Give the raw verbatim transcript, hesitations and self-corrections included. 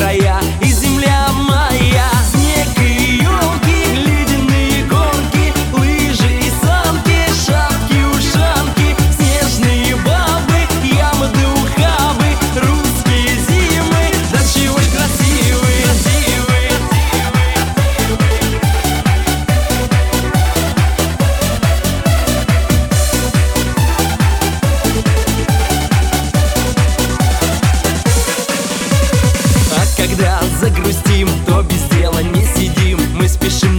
края и земля моя. Снег и елки, ледяные горки, лыжи и санки, шапки, ушанки, снежные бабы, ямы да ухабы, русские зимы, да чего ж красивые, красивые. А когда загрустим, то без дела не сидим, мы спешим